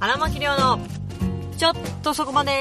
荒牧亮のちょっとそこまで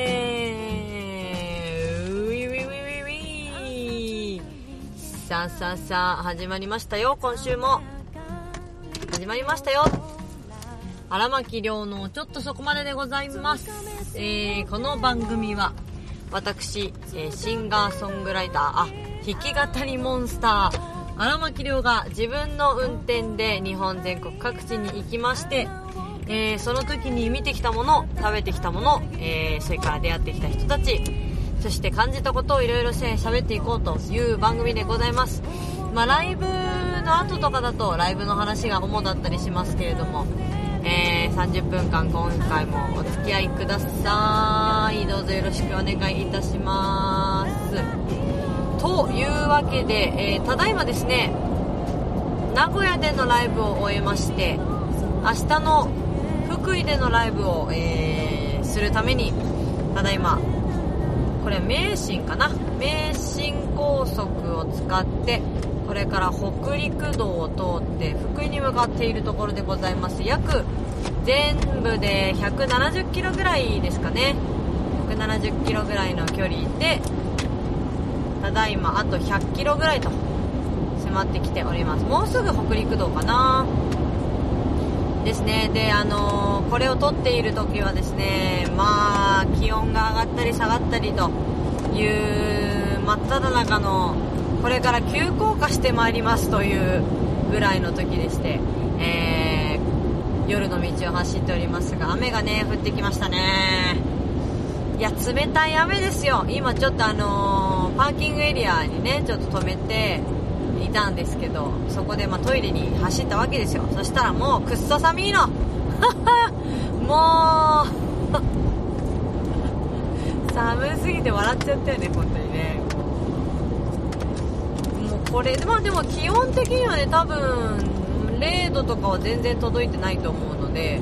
さあ始まりましたよ。今週も始まりましたよ。荒牧亮のちょっとそこまででございます。この番組は私、シンガーソングライター弾き語りモンスター荒牧亮が自分の運転で日本全国各地に行きまして、その時に見てきたもの、食べてきたもの、それから出会ってきた人たち、そして感じたことをいろいろ喋っていこうという番組でございます。ライブの後とかだとライブの話が主だったりしますけれども、30分間今回もお付き合いください。どうぞよろしくお願いいたします。というわけで、ただいまですね、名古屋でのライブを終えまして、明日の福井でのライブを、するために、ただいまこれ名神かな、名神高速を使ってこれから北陸道を通って福井に向かっているところでございます。約全部で170キロぐらいですかね。170キロぐらいの距離で、ただいまあと100キロぐらいと迫ってきております。もうすぐ北陸道かなですね。で、これを撮っている時はですね、気温が上がったり下がったりという真っ只中の、これから急降下してまいりますというぐらいの時でして、夜の道を走っておりますが、雨がね降ってきましたね。いや、冷たい雨ですよ。今ちょっとパーキングエリアにねちょっと止めていたんですけど、そこでトイレに走ったわけですよ。そしたらもうくっそ寒いのもう寒すぎて笑っちゃったよね、本当にね。もうこれでも気温的にはね、多分0度とかは全然届いてないと思うので、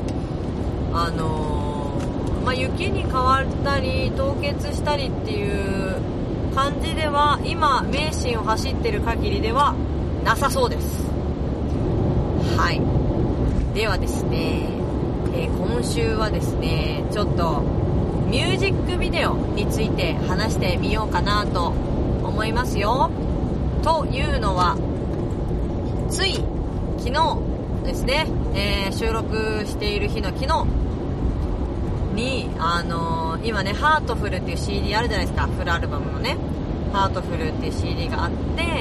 雪に変わったり凍結したりっていう感じでは今名神を走ってる限りではなさそうです。はい。ではですね、今週はですね、ちょっとミュージックビデオについて話してみようかなと思いますよ。というのは、つい昨日ですね、収録している日の昨日に、今ねハートフルっていう CD あるじゃないですか。フルアルバムのねハートフルっていう CD があって、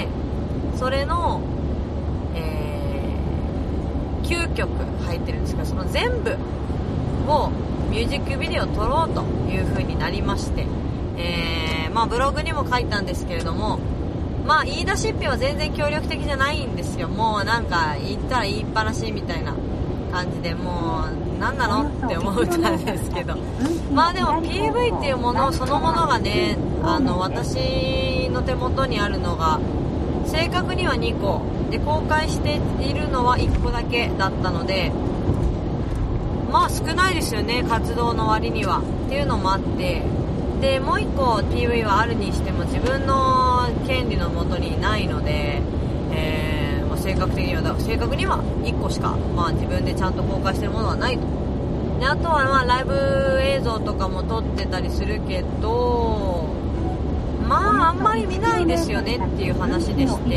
それの、9曲入ってるんですけど、その全部をミュージックビデオを撮ろうという風になりまして、ブログにも書いたんですけれども、言い出しっぺは全然協力的じゃないんですよ。もうなんか言ったら言いっぱなしみたいな感じで、もう何なのって思ったんですけど、でも PV っていうものそのものがね、私の手元にあるのが正確には2個で、公開しているのは1個だけだったので、少ないですよね、活動の割にはっていうのもあって、でもう1個 PV はあるにしても自分の権利のもとにないので、正確には1個しか、自分でちゃんと公開してるものはないと。で、あとはライブ映像とかも撮ってたりするけど、あんまり見ないですよねっていう話でして、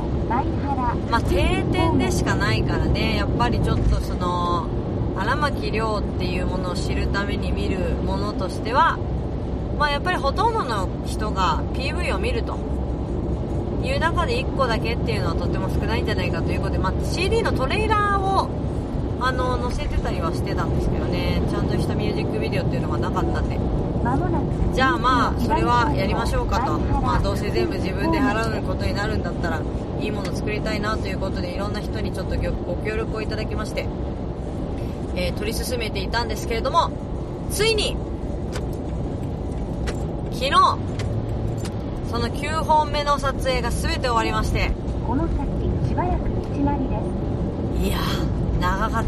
定点でしかないからね、やっぱりちょっとその荒牧亮っていうものを知るために見るものとしては、やっぱりほとんどの人が PV を見るという中で1個だけっていうのはとても少ないんじゃないかということで、CD のトレーラーを載せてたりはしてたんですけどね、ちゃんとしたミュージックビデオっていうのがなかったんで、じゃあそれはやりましょうかと。どうせ全部自分で払うことになるんだったらいいもの作りたいなということで、いろんな人にちょっとご協力をいただきまして、取り進めていたんですけれども、ついに昨日その9本目の撮影が全て終わりまして、 この先しばらく道なりです。 いや長かった。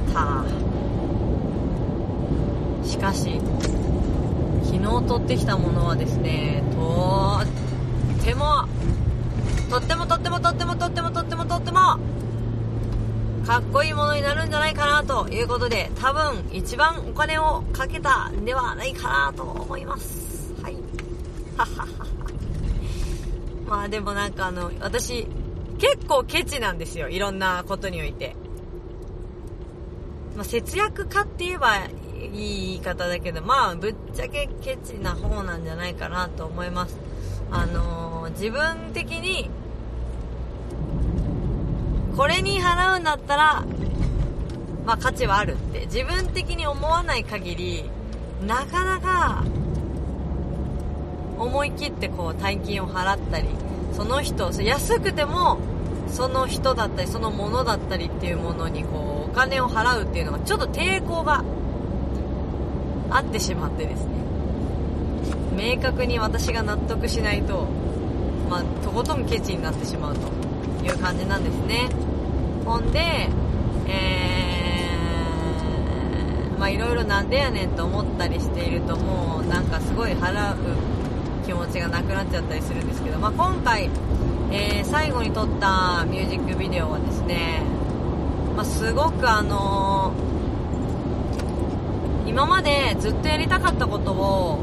しかし昨日撮ってきたものはですね、とってもかっこいいものになるんじゃないかなということで、多分一番お金をかけたんではないかなと思います。はい。まあでもなんか私結構ケチなんですよ、いろんなことにおいて。まあ節約家って言えばいい言い方だけど、まあぶっちゃけケチな方なんじゃないかなと思います。自分的にこれに払うんだったらまあ価値はあるって自分的に思わない限り、なかなか思い切ってこう大金を払ったり、その人安くてもその人だったりそのものだったりっていうものにこうお金を払うっていうのがちょっと抵抗があってしまってですね、明確に私が納得しないと、まあとことんケチになってしまうという感じなんですね。ほんでまあいろいろなんでやねんと思ったりしていると、もうなんかすごい払う気持ちがなくなっちゃったりするんですけど、まあ今回、最後に撮ったミュージックビデオはですね、まあすごく今までずっとやりたかったことを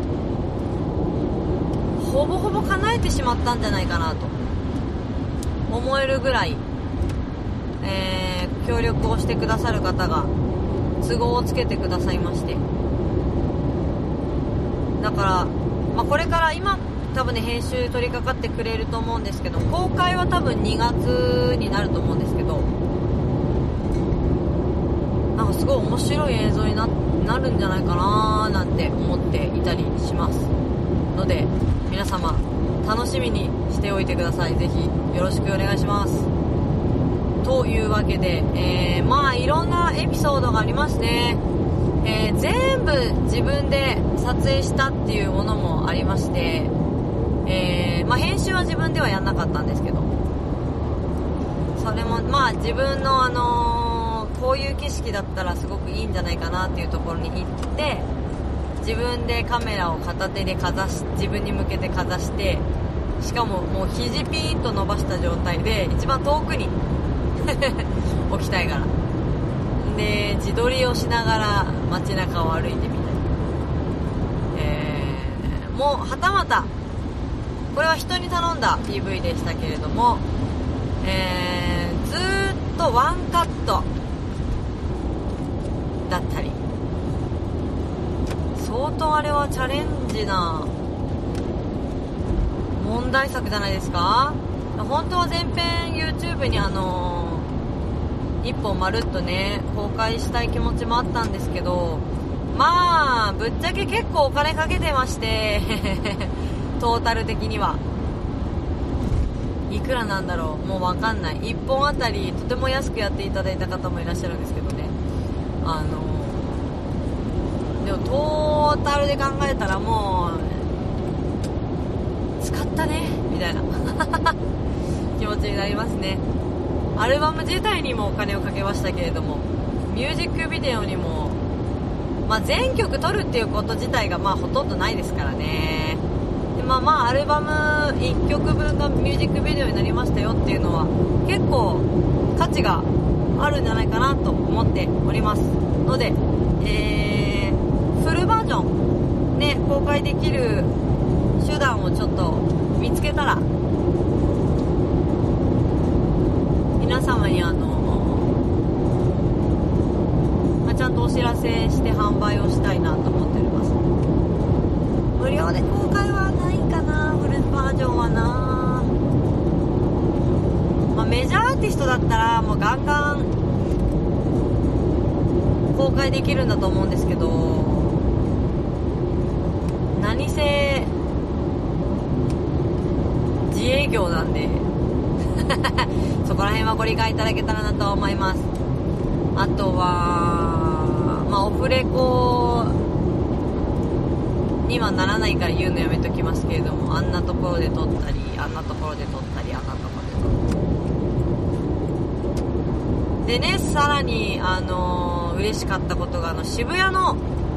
ほぼほぼ叶えてしまったんじゃないかなと思えるぐらい、協力をしてくださる方が都合をつけてくださいまして、だから、まあ、これから今多分ね編集取り掛かってくれると思うんですけど、公開は多分2月になると思うんですけど、なんかすごい面白い映像に なるんじゃないかななんて思っていたりしますので、皆様楽しみにしておいてください。ぜひよろしくお願いします。というわけで、まあいろんなエピソードがありますね。全部自分で撮影したっていうものもありまして、まあ編集は自分ではやんなかったんですけど、それもまあ自分のこういう景色だったらすごくいいんじゃないかなっていうところに行って、自分でカメラを片手で自分に向けてかざして、しかももう肘ピーンと伸ばした状態で一番遠くに置きたいからで、自撮りをしながら街中を歩いてみたり、もうはたまたこれは人に頼んだ PV でしたけれども、ずーっとワンカットだったり、相当あれはチャレンジな問題作じゃないですか。本当は全編 YouTube に一本まるっとね公開したい気持ちもあったんですけど、まあぶっちゃけ結構お金かけてましてトータル的にはいくらなんだろう、もうわかんない。1本あたりとても安くやっていただいた方もいらっしゃるんですけどね、でもトータルで考えたらもう使ったねみたいな気持ちになりますね。アルバム自体にもお金をかけましたけれども、ミュージックビデオにも、まあ、全曲撮るっていうこと自体がまあほとんどないですからね。でまあアルバム1曲分がミュージックビデオになりましたよっていうのは結構価値があるんじゃないかなと思っておりますので、フルバージョンね公開できる手段をちょっと見つけたら皆様にちゃんとお知らせして販売をしたいなと思っております。無料で公開はないかな、フルバージョンはな。まあ、メジャーアーティストだったらもうガンガン公開できるんだと思うんですけど、何せ自営業なんでそこら辺はご理解いただけたらなと思います。あとはまあオフレコにはならないから言うのやめときますけれども、あんなところで撮ったりあんなところで撮ったりあんなところで撮ったりでね、さらに嬉しかったことが渋谷の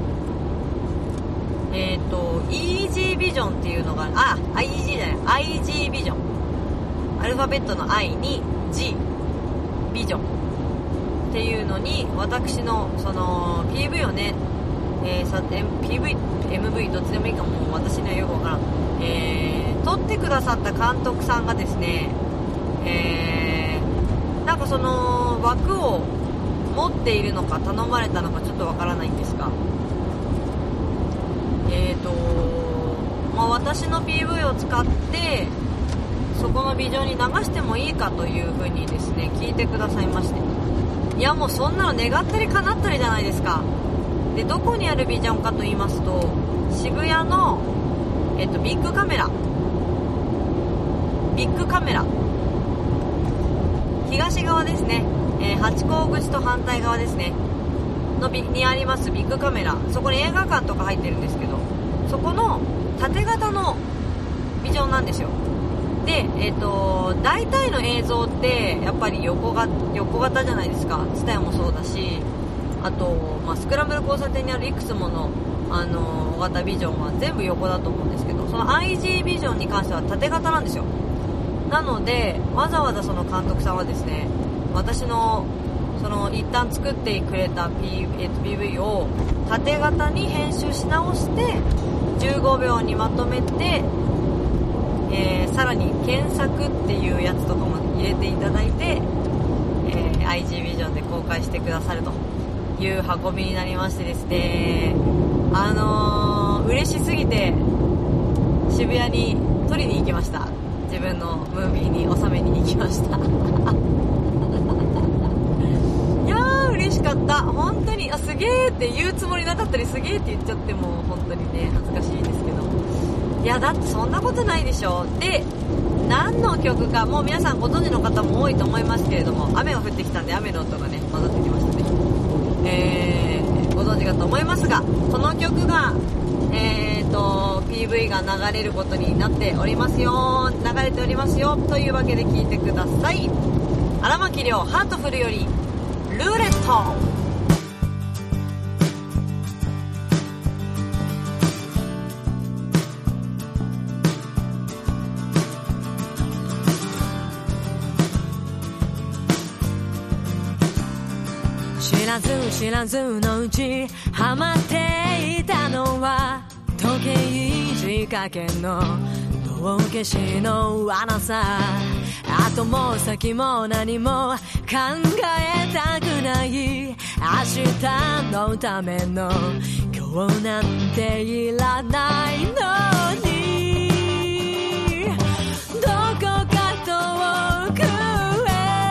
イージービジョンっていうのがIG じゃない IG ビジョン、アルファベットの I に G ビジョンっていうのに私のその PV をね、PV、MV どっちでもいいかも私にはよくわからん、撮ってくださった監督さんがですね、なんかその枠を持っているのか頼まれたのかちょっとわからないんですが、私の PV を使ってそこのビジョンに流してもいいかという風にですね聞いてくださいまして、いやもうそんなの願ったり叶ったりじゃないですか。でどこにあるビジョンかと言いますと、渋谷の、ビッグカメラ東側ですね、ハチ公口と反対側ですねにありますビッグカメラ、そこに映画館とか入ってるんですけど、そこの縦型のビジョンなんですよ。で、大体の映像ってやっぱり横型じゃないですか。ツタヤもそうだし、あと、スクランブル交差点にあるいくつもの、大型ビジョンは全部横だと思うんですけど、その IG ビジョンに関しては縦型なんですよ。なのでわざわざその監督さんはですね、私のその一旦作ってくれた、PV を縦型に編集し直して15秒にまとめて、さらに検索っていうやつとかも入れていただいて、IG ビジョンで公開してくださるという運びになりましてですね、嬉しすぎて渋谷に撮りに行きました。自分のムービーに収めに行きましたいやー嬉しかった、本当に。すげーって言うつもりなかったり、すげーって言っちゃっても本当にね恥ずかしいですけど、いやだってそんなことないでしょ。で何の曲かもう皆さんご存知の方も多いと思いますけれども、雨が降ってきたんで雨の音がね混ざってきましたね。ご存知かと思いますが、この曲がPV が流れることになっておりますよ、流れておりますよというわけで聴いてください。荒牧亮ハートフルよりルーレット。 知らずのうちハマっていたのは時計仕掛けの道化師の罠さ。後も先も何も考えたくない、明日のための今日なんていらないのに、どこか遠くへ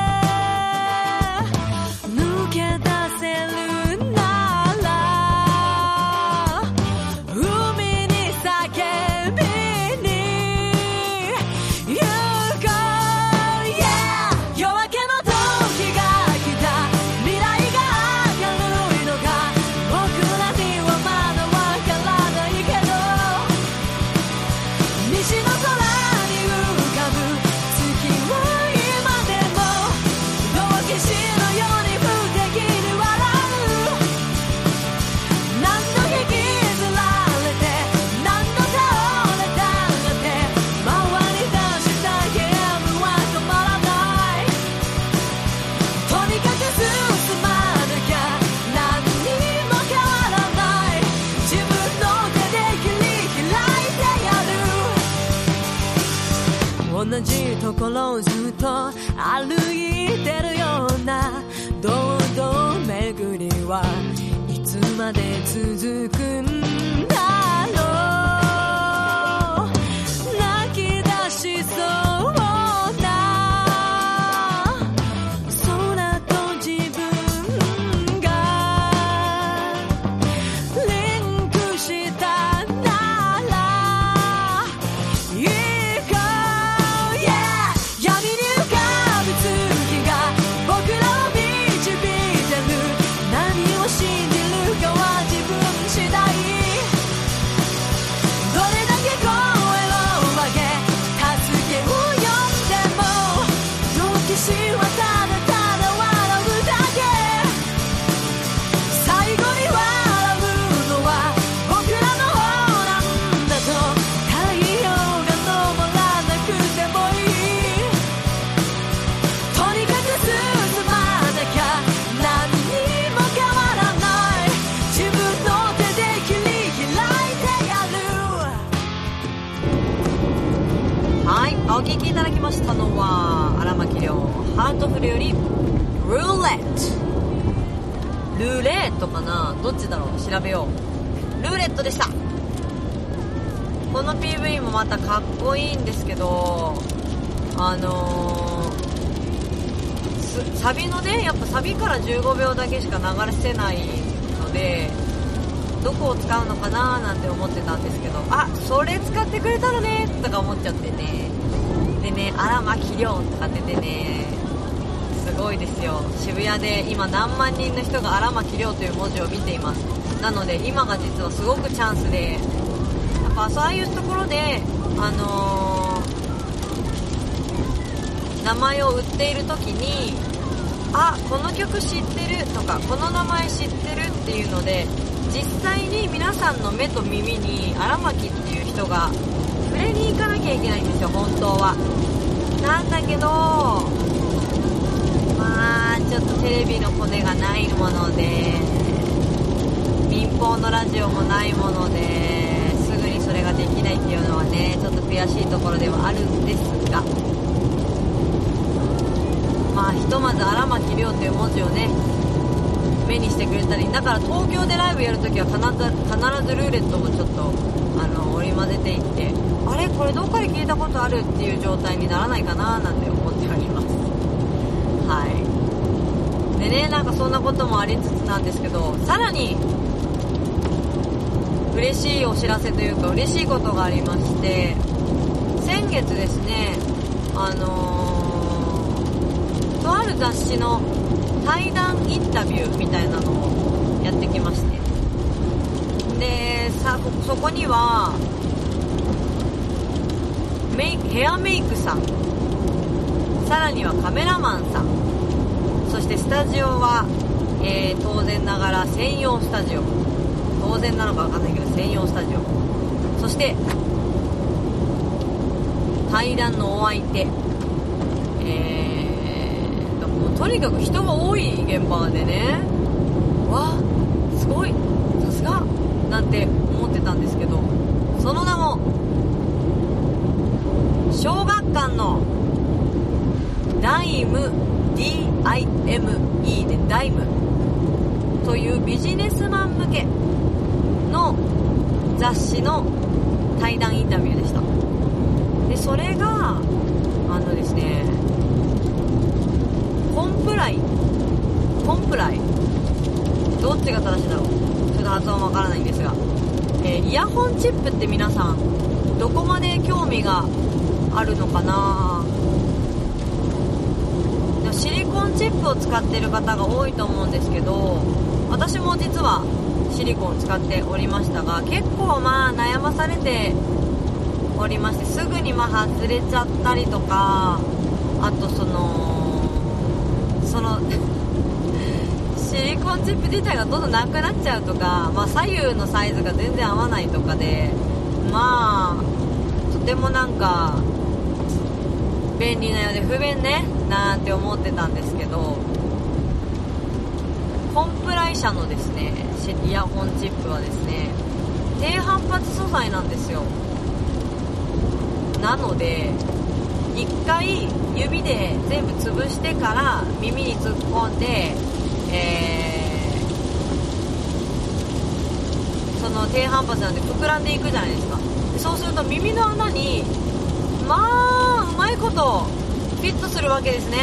抜け出せるなら海に叫びに行こう、yeah! 夜明けの時が来た、未来が明るいのか僕らにはまだわからないけど、西の空に浮かぶ月は今でも道化師のように不敵に笑う、何度引きずられて何度倒れたって回り出したゲームは止まらない、とにかく進まなきゃ何にも変わらない、自分の手で切り開いてやる、同じところをずっと歩いてるような堂々巡りはいつまで続くんだろう、泣き出しそうな空と自分がリンクしたなら行こう、yeah! 闇に浮かぶ月が僕らを導いてる、何を信じるかは自分次第、 ートフルよりルーレットかな、どっちだろう、調べよう。ルーレットでした。この PV もまたかっこいいんですけど、サビのね、やっぱサビから15秒だけしか流せないので、どこを使うのかななんて思ってたんですけど、あ、それ使ってくれたのねとか思っちゃってね。でね、荒牧亮とか出てね、すごいですよ。渋谷で今何万人の人が荒牧亮という文字を見ています。なので今が実はすごくチャンスで、やっぱそういうところで名前を売っている時に、あ、この曲知ってるとか、この名前知ってるっていうので、実際に皆さんの目と耳に荒牧っていう人が触れに行かなきゃいけないんですよ、本当は。なんだけど、まあちょっとテレビのコネがないもので、民放のラジオもないもので、すぐにそれができないっていうのはね、ちょっと悔しいところではあるんですが、まあひとまず荒牧亮という文字をね目にしてくれたり、だから東京でライブやるときは必ずルーレットもちょっと織り交ぜていって、あれこれどっかで聞いたことあるっていう状態にならないかななんて思っております。はい。でね、なんかそんなこともありつつなんですけど、さらに嬉しいお知らせというか嬉しいことがありまして、先月ですね、とある雑誌の対談インタビューみたいなのをやってきまして、でそこにはヘアメイクさん、さらにはカメラマンさん、そしてスタジオは、当然ながら専用スタジオ、当然なのか分かんないけど専用スタジオ、そして対談のお相手、とにかく人が多い現場でね、わーすごい、さすがなんて思ってたんですけど、その名も小学館のダイム DIME でダイムというビジネスマン向けの雑誌の対談インタビューでした。でそれがですね、コンプライどっちが正しいだろう、ちょっと発音わからないんですが、イヤホンチップって皆さんどこまで興味があるのかな。シリコンチップを使っている方が多いと思うんですけど、私も実はシリコンを使っておりましたが、結構まあ悩まされておりまして、すぐにまあ外れちゃったりとか、あとそのシリコンチップ自体がどんどんなくなっちゃうとか、まあ、左右のサイズが全然合わないとかで、まあとてもなんか便利なようで不便ねなんて思ってたんですけど、コンプライ社のですねイヤホンチップはですね低反発素材なんですよ。なので一回指で全部潰してから耳に突っ込んで、その低反発なんで膨らんでいくじゃないですか。でそうすると耳の穴にまあうまいことフィットするわけですね。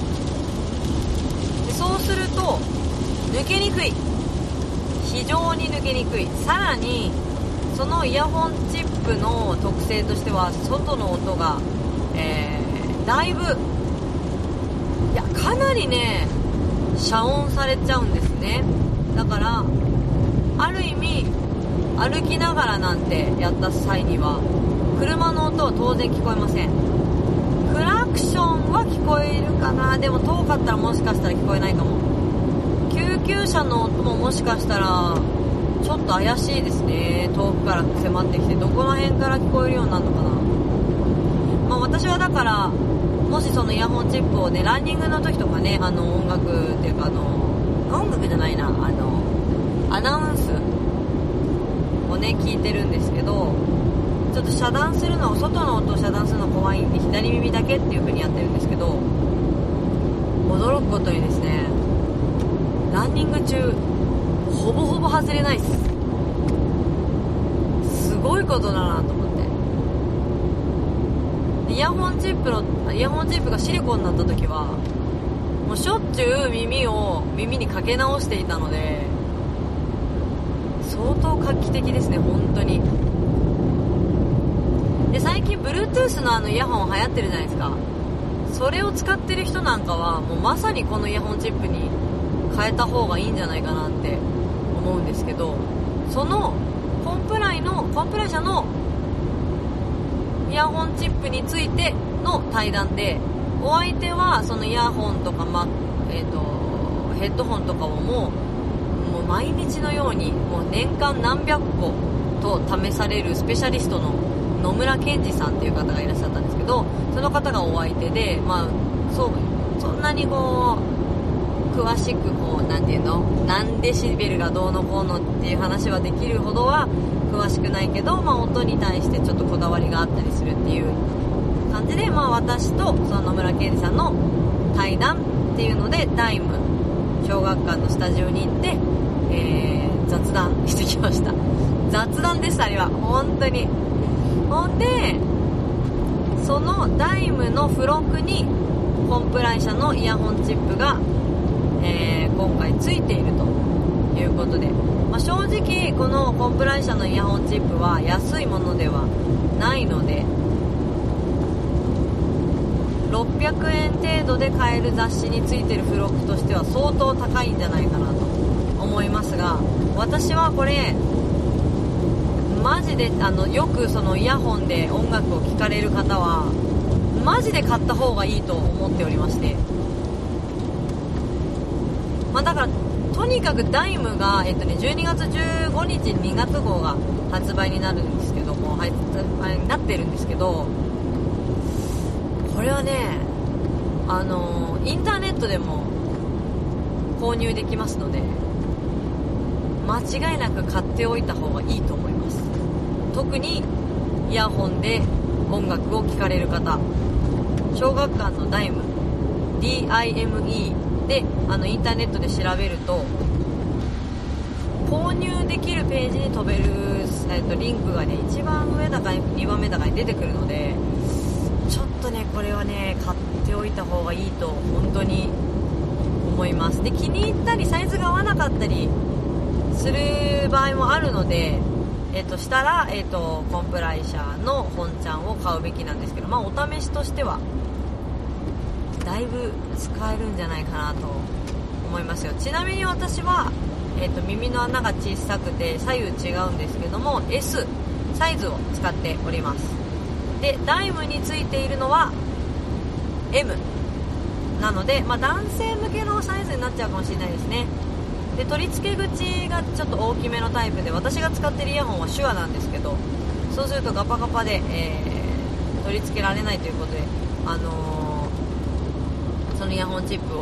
でそうすると抜けにくい、非常に抜けにくい。さらにそのイヤホンチップの特性としては外の音がだいぶ、いやかなりね遮音されちゃうんですね。だからある意味歩きながらなんてやった際には車の音は当然聞こえません。クラクションは聞こえるかな、でも遠かったらもしかしたら聞こえないかも。救急車の音ももしかしたらちょっと怪しいですね。遠くから迫ってきてどこの辺から聞こえるようになるのかな。まあ私はだからもしそのイヤホンチップをねランニングの時とかね、音楽っていうか音楽じゃないな、アナウンスをね聞いてるんですけど、ちょっと遮断するのを、外の音を遮断するの怖いんで左耳だけっていう風にやってるんですけど、 驚くことにですね、ランニング中ほぼほぼ外れないっす。すごいことだなと思って。イヤホンチップがシリコンになった時はもうしょっちゅう耳にかけ直していたので、相当画期的ですね、本当に。で、最近 Bluetooth のイヤホン流行ってるじゃないですか。それを使ってる人なんかはもうまさにこのイヤホンチップに変えた方がいいんじゃないかなって思うんですけど、そのコンプライ社のイヤホンチップについての対談で、お相手はそのイヤホンとか、ヘッドホンとかをもう毎日のようにもう年間何百個と試されるスペシャリストの野村健二さんっていう方がいらっしゃったんですけど、その方がお相手で、そんなに詳しく何デシベルがどうのこうのっていう話はできるほどは詳しくないけど、音に対してちょっとこだわりがあったりするっていう感じで、私とその野村健二さんの対談っていうので、ダイム小学館のスタジオに行って、雑談してきました。雑談でした、あれは本当に。ほんで、そのダイムの付録にコンプライ社のイヤホンチップが、今回ついているということで、正直このコンプライ社のイヤホンチップは安いものではないので、600円程度で買える雑誌についてる付録としては相当高いんじゃないかなと思いますが、私はこれマジでよくそのイヤホンで音楽を聴かれる方はマジで買った方がいいと思っておりまして、だからとにかくダイムが、12月15日に2月号が発売になるんですけども、なってるんですけど、これはね、インターネットでも購入できますので、間違いなく買っておいた方がいいと思います。特にイヤホンで音楽を聴かれる方、小学館のダイム DIME でインターネットで調べると購入できるページに飛べる、リンクがね、1番上だか2番目だかに出てくるので、ちょっとねこれはね買っておいた方がいいと本当に思います。で、気に入ったりサイズが合わなかったりする場合もあるので、したら、コンプライ社の本ちゃんを買うべきなんですけど、お試しとしてはだいぶ使えるんじゃないかなと思いますよ。ちなみに私は、耳の穴が小さくて左右違うんですけども S サイズを使っております。で、ダイムについているのは M なので、男性向けのサイズになっちゃうかもしれないですね。で、取り付け口がちょっと大きめのタイプで、私が使ってるイヤホンは手話なんですけど、そうするとガパガパで、取り付けられないということで、そのイヤホンチップを、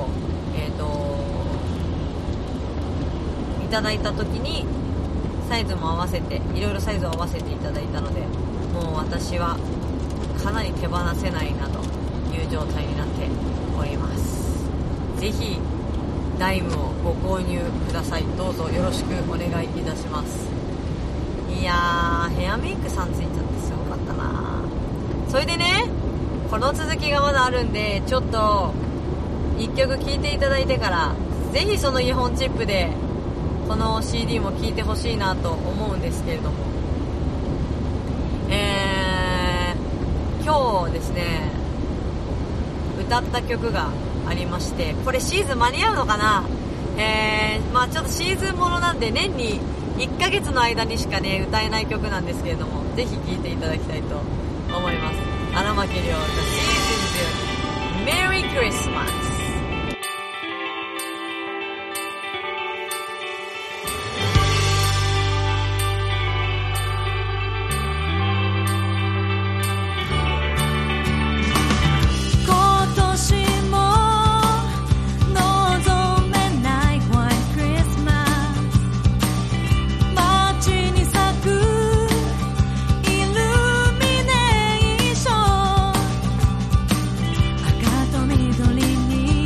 いただいた時にサイズも合わせて、いろいろサイズを合わせていただいたので、もう私はかなり手放せないなという状態になっております。ぜひダイムをご購入ください。どうぞよろしくお願いいたします。いやー、ヘアメイクさんついちゃってすごかったな。それでね、この続きがまだあるんで、ちょっと1曲聴いていただいてから、ぜひそのイヤホンチップでこの CD も聴いてほしいなと思うんですけれども、今日ですね、歌った曲がありまして、これシーズン間に合うのかな。ちょっとシーズンものなんで年に1ヶ月の間にしかね歌えない曲なんですけれども、ぜひ聴いていただきたいと思います。荒牧亮 The Season メリークリスマス。 赤と緑に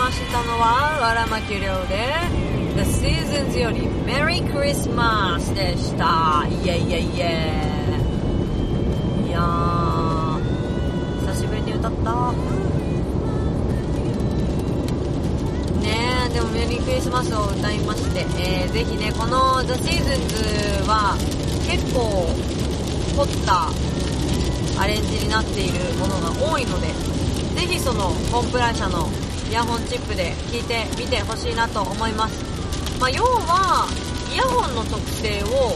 ましたのは荒牧亮で The Seasons より Merry Christmas でした。イエイエイエイ。いやー久しぶりに歌ったね。でもメリークリスマスを歌いまして、ぜひねこの The Seasons は結構凝ったアレンジになっているものが多いので、ぜひそのコンプライ社のイヤホンチップで聴いてみてほしいなと思います。要はイヤホンの特性を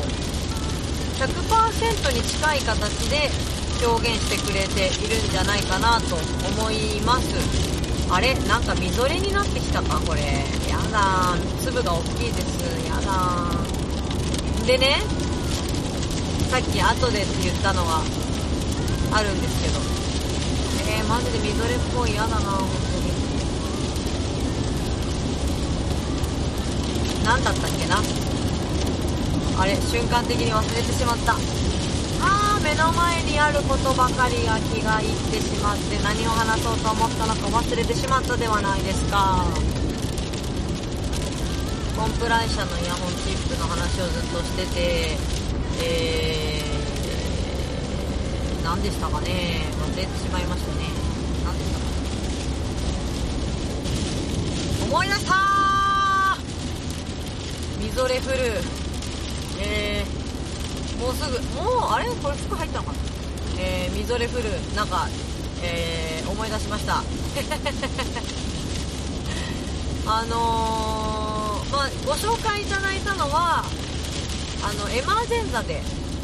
100% に近い形で表現してくれているんじゃないかなと思います。あれなんかみぞれになってきたかこれ。やだー、粒が大きいです。やだー。でね、さっき後でって言ったのがあるんですけど、マジでみぞれっぽい。やだな本当に。何だったっけなあれ、瞬間的に忘れてしまった。目の前にあることばかりが気がいってしまって、何を話そうと思ったのか忘れてしまったではないですか。コンプライ社のイヤホンチップの話をずっとしてて、何でしたかね、忘れてしまいましたね。何でしたか、思い出したー。みぞれ降る。もうすぐ、あれこれ服入ったのかな。みぞれ降る。なんか、思い出しましたご紹介いただいたのはエマージェンザで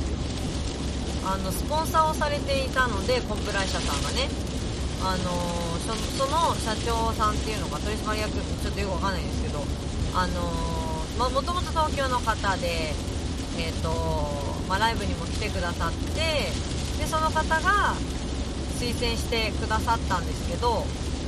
スポンサーをされていたので、コンプライ社さんがね、その社長さんっていうのか取締役、ちょっとよくわかんないんですけど、もともと東京の方で、ライブにも来てくださって、でその方が推薦してくださったんですけど、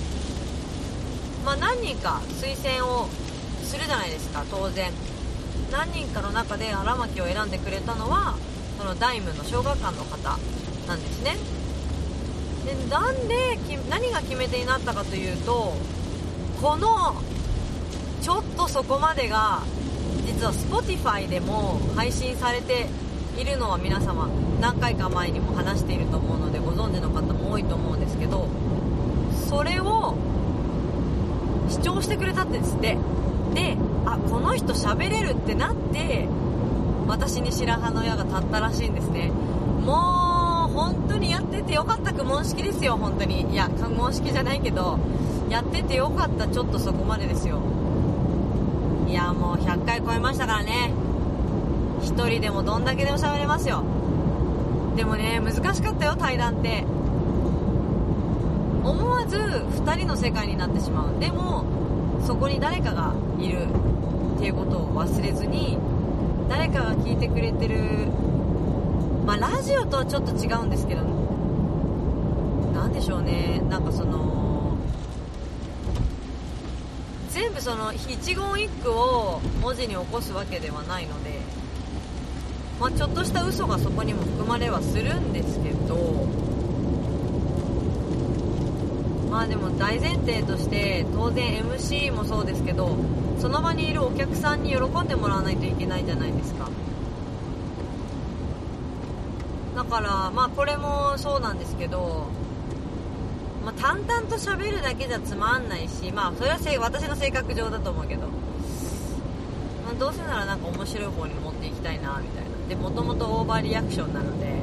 何人か推薦をするじゃないですか。当然何人かの中で荒牧を選んでくれたのはそのダイムの小学館の方なんですね。で何が決め手になったかというと、このちょっとそこまでが実は Spotify でも配信されているのは皆様何回か前にも話していると思うのでご存知の方も多いと思うんですけど、それを視聴してくれたってですって。で、この人喋れるってなって私に白羽の矢が立ったらしいんですね。もう本当にやっててよかった。苦悶式ですよ本当に。いや苦悶式じゃないけどやっててよかった。ちょっとそこまでですよ。いやもう100回超えましたからね。一人でもどんだけでも喋れますよ。でもね難しかったよ対談って。思わず2人の世界になってしまう。でもそこに誰かがいるっていうことを忘れずに、誰かが聞いてくれてる、ラジオとはちょっと違うんですけど、なんでしょうね、なんか全部その一言一句を文字に起こすわけではないので、ちょっとした嘘がそこにも含まれはするんですけど、でも大前提として当然 MC もそうですけど、その場にいるお客さんに喜んでもらわないといけないじゃないですか。だからこれもそうなんですけど、淡々と喋るだけじゃつまんないし、それは私の性格上だと思うけど、どうせならなんか面白い方に持っていきたいなみたいな。でもともとオーバーリアクションなので、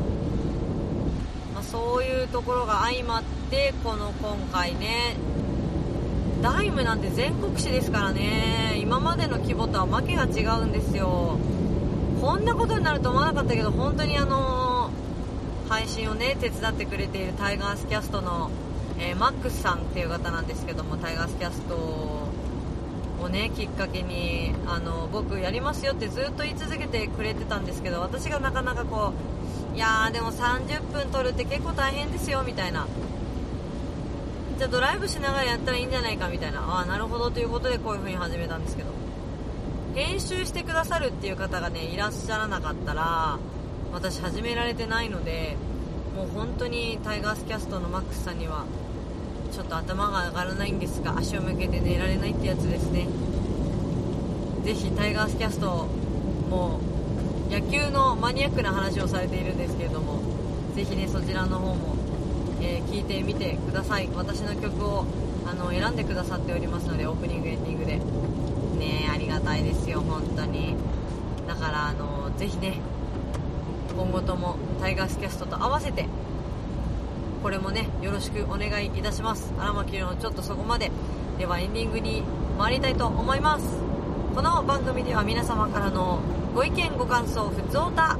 そういうところが相まって、今回ね、ダイムなんて全国紙ですからね。今までの規模とはわけが違うんですよ。こんなことになると思わなかったけど、本当に配信をね手伝ってくれているタイガースキャストの、マックスさんっていう方なんですけども、タイガースキャストをねきっかけに僕やりますよってずっと言い続けてくれてたんですけど、私がなかなかいやでも30分撮るって結構大変ですよみたいな、じゃあドライブしながらやったらいいんじゃないかみたいな、なるほどということでこういう風に始めたんですけど、編集してくださるっていう方がねいらっしゃらなかったら私始められてないので、もう本当にタイガースキャストのマックスさんにはちょっと頭が上がらないんですが足を向けて寝られないってやつですね。ぜひタイガースキャストも野球のマニアックな話をされているんですけれども、ぜひねそちらの方も、聞いてみてください。私の曲を選んでくださっておりますので、オープニングエンディングでね、ありがたいですよ本当に。だからぜひね今後ともタイガースキャストと合わせてこれもねよろしくお願いいたします。荒牧のちょっとそこまでではエンディングに参りたいと思います。この番組では皆様からのご意見ご感想ふつおた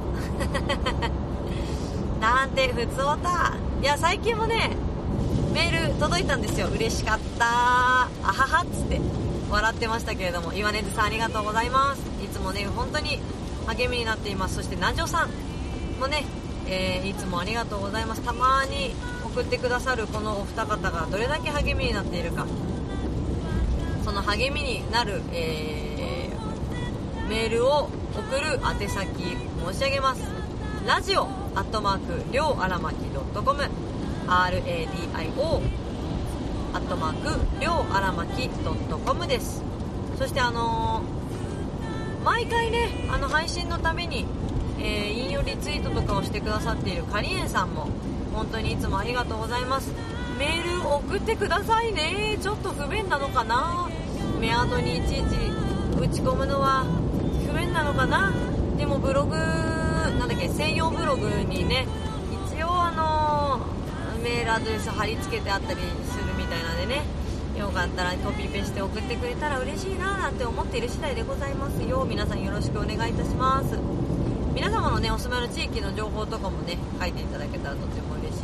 なんてふつおた、いや最近もねメール届いたんですよ。嬉しかった、あははっつって笑ってましたけれども、岩根さんありがとうございます。いつもね本当に励みになっています。そして南條さんもね、いつもありがとうございます。たまに送ってくださるこのお二方がどれだけ励みになっているか、その励みになる、メールを送る宛先申し上げます。ラジオ@りょうあらまき .com RADIO @りょうあらまき .com です。そして毎回ね配信のために、引用リツイートとかをしてくださっているカリエンさんも本当にいつもありがとうございます。メール送ってくださいね。ちょっと不便なのかな、メアドにいちいち打ち込むのは不便なのかな。でもブログなんだっけ、専用ブログにね一応メールアドレス貼り付けてあったりするみたいなのでね、よかったらコピペして送ってくれたら嬉しいななんて思っている次第でございますよ。皆さんよろしくお願いいたします。皆様のねお住まいの地域の情報とかもね書いていただけたらとても嬉しい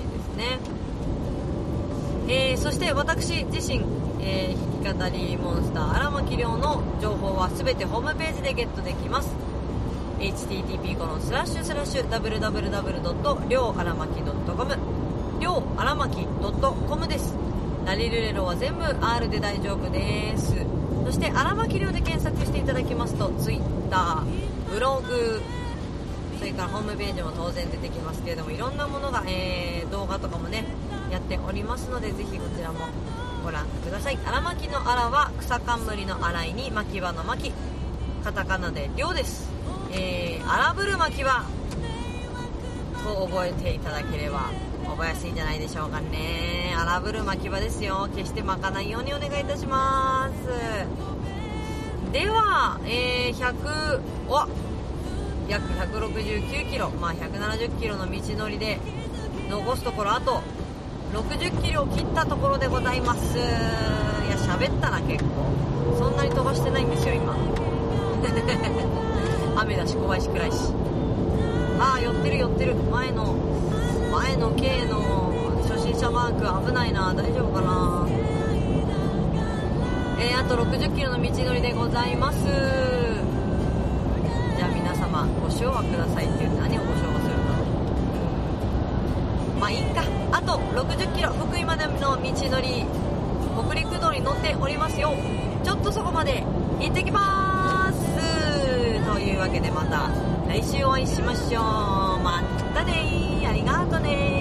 ですね。そして私自身、弾き語りモンスター荒牧亮の情報は全てホームページでゲットできます。http://www. りょうあらまき .com りょうあらまき .com です。ラリルレロは全部 R で大丈夫です。そして荒牧亮で検索していただきますと Twitter、ブログ、それからホームページも当然出てきますけれども、いろんなものが、動画とかもねやっておりますので、ぜひこちらもご覧ください。荒牧の荒は草冠の荒いに牧場の牧、カタカナで亮です。荒ぶる牧場と覚えていただければ覚えやすいんじゃないでしょうかね。荒ぶる牧場ですよ。決して巻かないようにお願いいたします。では、約169キロ、170キロの道のりで残すところあと60キロを切ったところでございます。いや喋ったな結構。そんなに飛ばしてないんですよ今雨だし小林暗いし、寄ってる前の K の初心者マーク危ないな、大丈夫かな。あと60キロの道のりでございます。じゃあ皆様ご唱和くださいって言って何をご唱和するんだろう。いいか。あと60キロ福井までの道のり北陸道に乗っておりますよ。ちょっとそこまで行ってきまーす。というわけでまた来週お会いしましょう。またねー、ありがとねー。